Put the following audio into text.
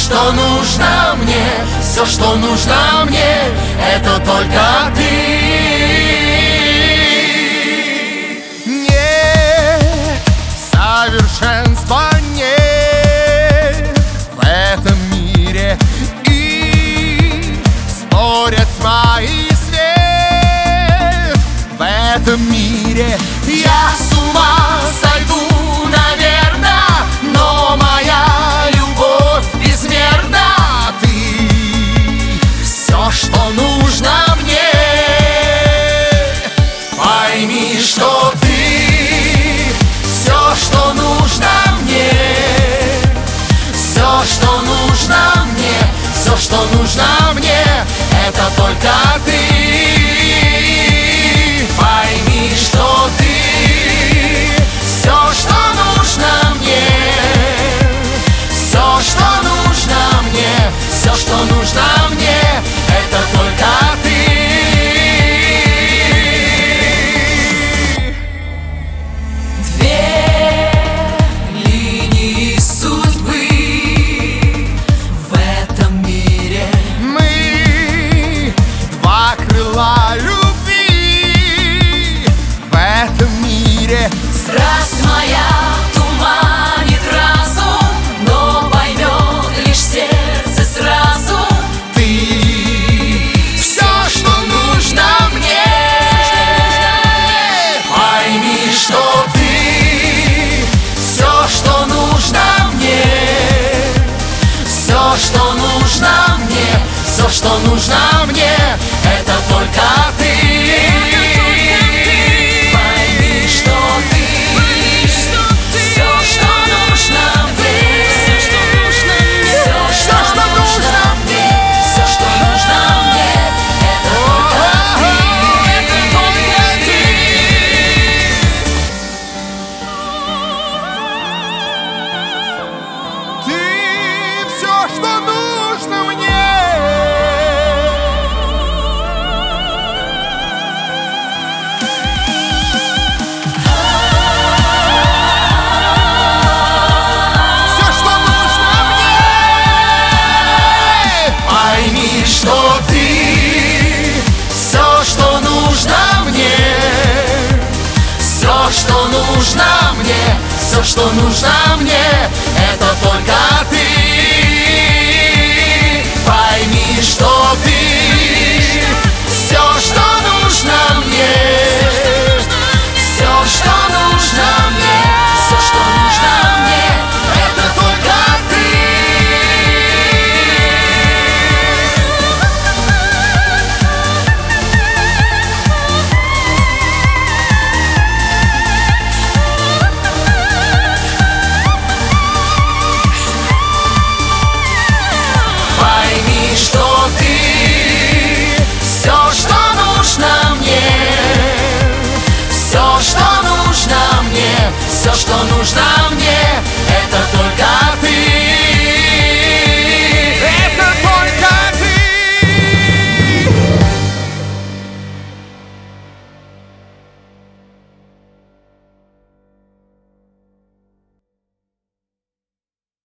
что нужно мне, все, что нужно мне, это только ты. Нет, совершенства нет в этом мире, и спорят тьма и свет в этом мире. Я с ума сойду, наверное, но моя любовь безмерна. Ты все, что нужно мне. Пойми, что ты все, что нужно мне. Все, что нужно мне, все, что нужно мне, это только ты. Пойми, что ты все, что нужно мне. Все, что нужно мне, все, что нужно мне, это только ты. Две линии судьбы в этом мире. Мы два крыла любви в этом мире. Страсть моя туманит разум, но поймет лишь сердце сразу. Ты все, что нужно мне. Пойми, что ты все, что нужно мне. Все, что нужно мне, все, что нужно мне, это только ты. Пойми, что ты все, что нужно мне. Все, что нужно мне, все, что нужно мне, это только ты. Это только ты. Ты все, что нужно мне. Все, что нужно мне. Пойми, что ты все, что нужно мне. Все, что нужно мне, все, что нужно мне, это только